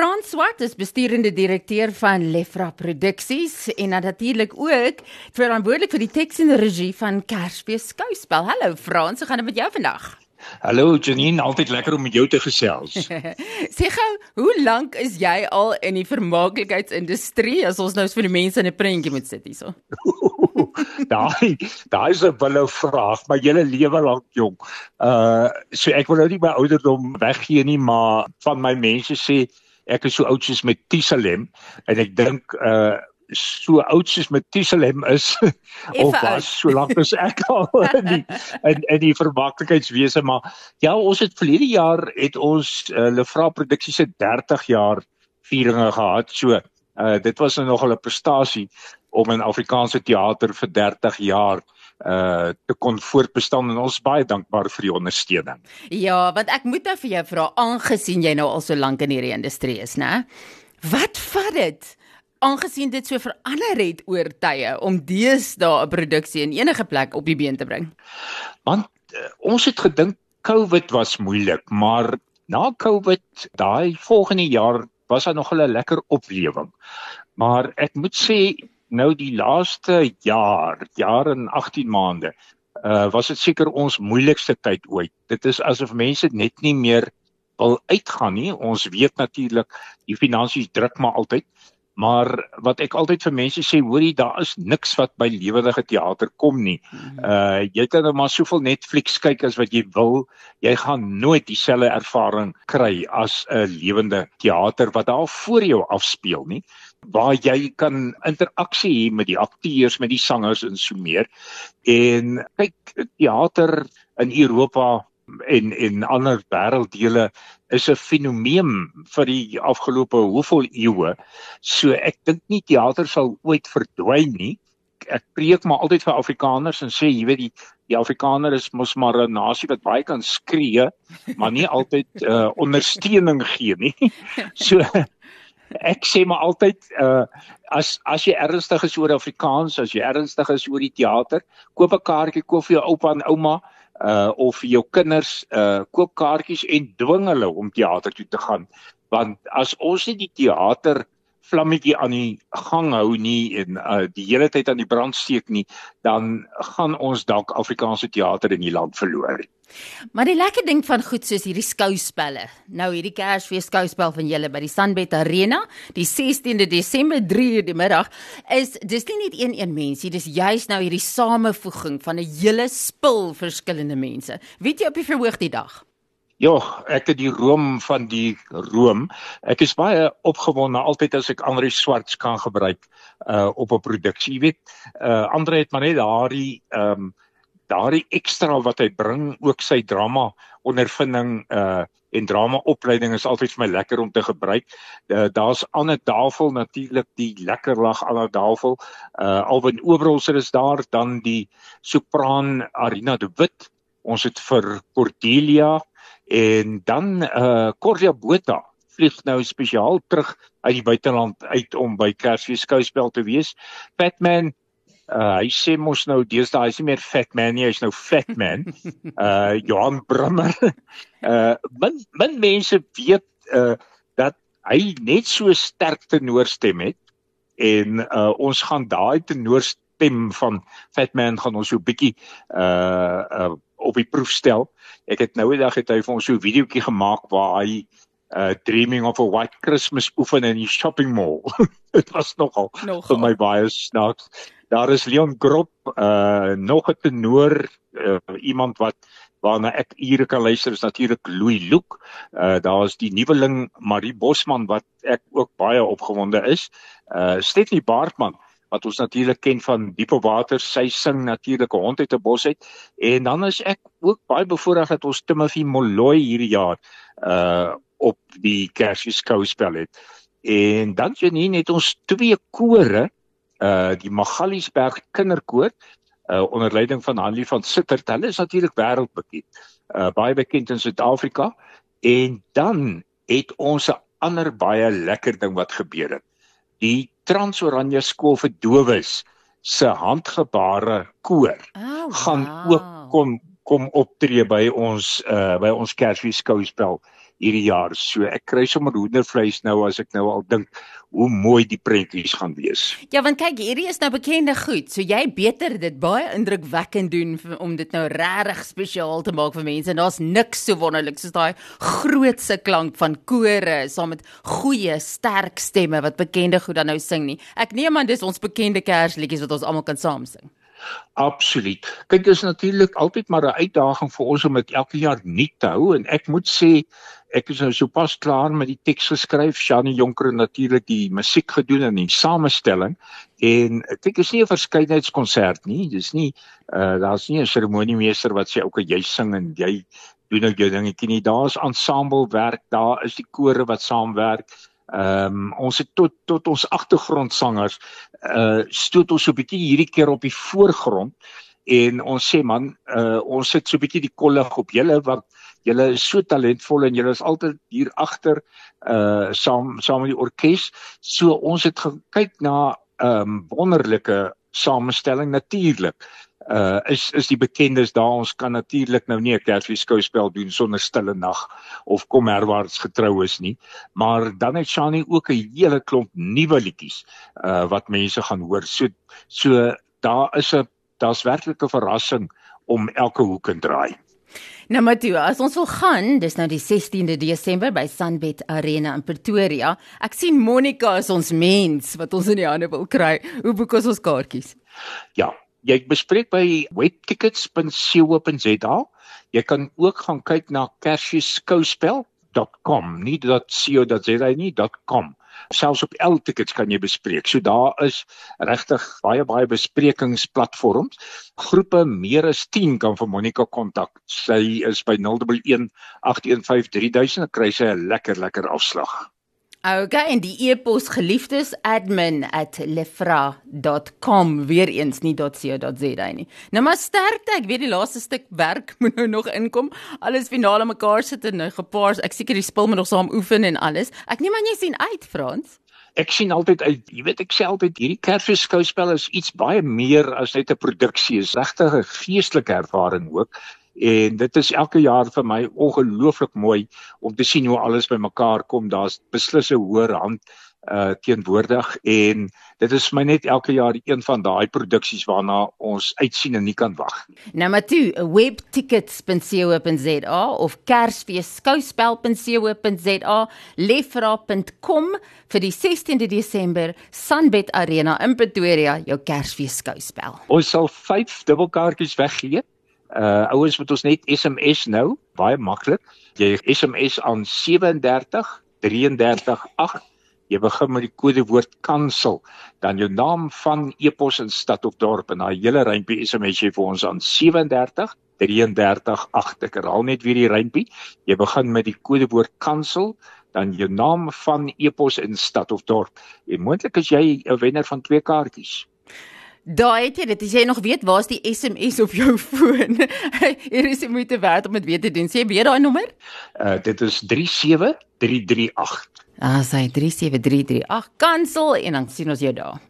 Frans Swart is besturende direkteur van Lefra Produksies en dan natuurlik ook verantwoordelik vir die teks en regie van Kersfees Skouspel. Hallo Frans, hoe gaan dit met jou vandag? Hallo Janine, altyd lekker om met jou te gesels. Sê gou, hoe lank is jy al in die vermaaklikheidsindustrie as ons nou vir die mense in 'n prentjie moet sit hierso? Daai is 'n wille vraag, maar julle lewe lank jong. So ek wil nou nie my ouderdom weggee nie, maar van my mense sê ek is so oud soos Methusalem en ek dink so oud soos Methusalem is of was so lank as ek al in die vermaaklikheidswese, maar ja, ons het verlede jaar het ons Lefra Produksies se 30 jaar vieringe gehad. So dit was nog 'n prestasie om in Afrikaanse teater vir 30 jaar te kon voortbestaan en ons is baie dankbaar vir die ondersteuning. Ja, want ek moet nou vir jou vra, aangesien jy nou al so lank in hierdie industrie is, né? Wat vat dit, aangesien dit so verander het oor tye, om deesdae 'n produksie in enige plek op die been te bring? Want ons het gedink COVID was moeilik, maar na COVID, daai volgende jaar, was daar nog 'n lekker oplewing. Maar ek moet sê, nou die laaste jaar en 18 maande, was dit seker ons moeilikste tyd ooit. Dit is asof mense net nie meer wil uitgaan nie. Ons weet natuurlik, die finansies druk maar altyd, maar wat ek altyd vir mense sê, hoorie, daar is niks wat by lewendige teater kom nie. Jy kan nou maar soveel Netflix kyk as wat jy wil, jy gaan nooit dieselfde ervaring kry as 'n lewende teater wat daar voor jou afspeel nie, waar jy kan interaksie hê met die akteurs, met die sangers en so meer. En kyk, teater in Europa en ander wêrelddele is 'n fenomeen vir die afgelope hoeveel eeue. So ek dink nie teater sal ooit verdwyn nie. Ek preek maar altyd vir Afrikaners en sê, jy weet, die Afrikaner is mos maar 'n nasie wat baie kan skree, maar nie altyd ondersteuning gee nie. So ek sê maar altyd, as jy ernstig is oor Afrikaans, as jy ernstig is oor die teater, koop 'n kaartjie, koop vir jou oupa en ouma, of vir jou kinders, koop kaartjies en dwing hulle om teater toe te gaan. Want as ons nie die teater vlammetjie aan die gang hou nie en die hele tyd aan die brand steek nie, dan gaan ons dalk Afrikaanse teater in die land verloor. Maar die lekker ding van goed soos hierdie skouspelle, nou hierdie Kersfees skouspel van julle by die Sunbet Arena, die 16de Desember 3:00 die middag, is dis nie net een mensie, dis juist nou hierdie samevoeging van 'n hele spul verskillende mense. Weet jy op die verhoog die dag? Ja, ek het die room van die room. Ek is baie opgewonde altyd as ek André Swarts kan gebruik op 'n produksie. Jy weet, André het maar net daardie ekstra wat hy bring, ook sy drama ondervinding en drama opleiding is altyd vir my lekker om te gebruik. Daar's Anne Davel natuurlik, die lekker lag Anne Davel. Alwin Oberholzer is daar, dan die sopraan Arina de Wit. Ons het vir Cordelia en dan Cordia Botha vlieg nou spesiaal terug uit die buiteland uit om by Kersfees Skouspel te wees. Fatman, hy sê mos nou deesdae, hy is nie meer Fatman nie, hy is nou Fatman. Johan Brummer. Min mense weet dat hy net so sterk tenoorstem het en ons gaan daai tenoorstem van Fatman gaan ons so 'n bietjie op die proef stel. Ek het nou 'n dag het hy vir ons so 'n videoetjie gemaak waar hy Dreaming of a White Christmas oefen in die shopping mall. Dit was nogal vir my baie snaaks. Daar is Leon Grop, nog 'n tenor, iemand waarna ek ure kan luister, is natuurlik Louis Luke. Daar is die nuweling Marie Bosman wat ek ook baie opgewonde is. Stephanie Baartman, wat ons natuurlik ken van Diep op Water, sy sing natuurlik 'n hond uit 'n bos uit. En dan is ek ook baie bevoorreg dat ons Timothy Molloy hierdie jaar op die Kersfees Skouspel het. En dan Janine het ons 2 kore, die Magaliesberg Kinderkoor, onder leiding van Hanlie van Sittert. Hulle is natuurlik wêreldbekend, baie bekend in Suid-Afrika. En dan het ons 'n ander baie lekker ding wat gebeur het. Die Transoranje Skool vir Dowes se handgebare koor gaan ook kom optree by ons Kersfees Skouspel hierdie jaar. So ek kry sommer hoendervleis nou as ek nou al dink hoe mooi die prentjies gaan wees. Ja, want kyk, hierdie is nou bekende goed. So jy beter dit baie indrukwekkend doen om dit nou regtig spesiaal te maak vir mense. En daar's niks so wonderlik soos daai grootse klank van kore saam met goeie, sterk stemme wat bekende goed dan nou sing nie. Ek neem aan dis ons bekende Kersliedjies wat ons almal kan saam sing. Absoluut. Kyk, dit is natuurlik altyd maar 'n uitdaging vir ons om dit elke jaar nuut te hou en ek moet sê ek is nou sopas klaar met die teks geskryf. Shani Jonker het natuurlik die musiek gedoen en die samestelling en kyk, is nie 'n verskeidenheidskonsert nie. Dis nie daar's nie 'n seremoniemeester wat sê okay, jy sing en jy doen nou jou dingetjie nie. Daar's ensemblewerk, daar is die kore wat saamwerk. Ons het tot ons agtergrondsangers stoot ons so 'n bietjie hierdie keer op die voorgrond en ons sê man, ons sit so 'n bietjie die kollig op julle want julle is so talentvol en julle is altyd hier agter saam met die orkes. So ons het gekyk na wonderlike samestelling natuurlik. Is die bekendes daar, ons kan natuurlik nou nie 'n Kersfeesskouspel doen sonder Stille Nag of Kom Herwaarts getrou is nie, maar dan het Shani ook 'n hele klomp nuwe liedjies wat mense gaan hoor. So daar's werklik 'n verrassing om elke hoek en draai. Nou maar toe, as ons wil gaan, dis nou die 16de Desember by Sunbet Arena in Pretoria. Ek sien Monica is ons mens wat ons in die hande wil kry. Hoe boek ons kaartjies? Ja, jy bespreek by webtickets.co.za. Jy kan ook gaan kyk na kersfeeskouspel.com, nie .co.za nie, .com. Selfs op L-tickets kan jy bespreek. So daar is regtig baie besprekingsplatforms. Groepe meer as 10 kan vir Monica kontak. Sy is by 011-815-3000 en kry sy 'n lekker afslag. Okay, en die e-pos geliefdes admin@lefra.com, weer eens nie .co.za nie. Nou maar sterkte, ek weet die laaste stuk werk moet nou nog inkom, alles finaal mekaar sit en gepaars, ek seker die spul moet nog saam oefen en alles. Ek neem aan jy sien uit, Frans? Ek sien altyd uit, jy weet ek sê altyd, hierdie Kersfeeskouspel is iets baie meer as net 'n produksie, is regtig 'n geestelike ervaring ook. En dit is elke jaar vir my ongelooflik mooi om te sien hoe alles bymekaar kom. Daar's beslis 'n hoër hand teenwoordig en dit is vir my net elke jaar een van daai produksies waarna ons uitsien en nie kan wag nie. Nou maar toe, webtickets.co.za of kersfeeskouspel.co.za, lefra.com vir die 16de Desember Sunbet Arena in Pretoria, jou Kersfeeskouspel. Ons sal 5 dubbelkaartjies weggee. Ouens moet ons net SMS nou, baie maklik. Jy SMS aan 37338. Jy begin met die kodewoord kansel, dan jou naam van e-pos in stad of dorp en daai hele rympie SMS jy vir ons aan 37338. Ek herhaal net weer die rympie. Jy begin met die kodewoord kansel, dan jou naam van e-pos in stad of dorp. En moontlik is jy 'n wenner van 2 kaartjies. Daar het jy dit, as jy nog weet, waar is die SMS op jou foon? Hier is die moeite werd om dit weer te doen. Sê weer daai nommer? Dit is 37338. Sy 37338, kansel en dan sien ons jou daar.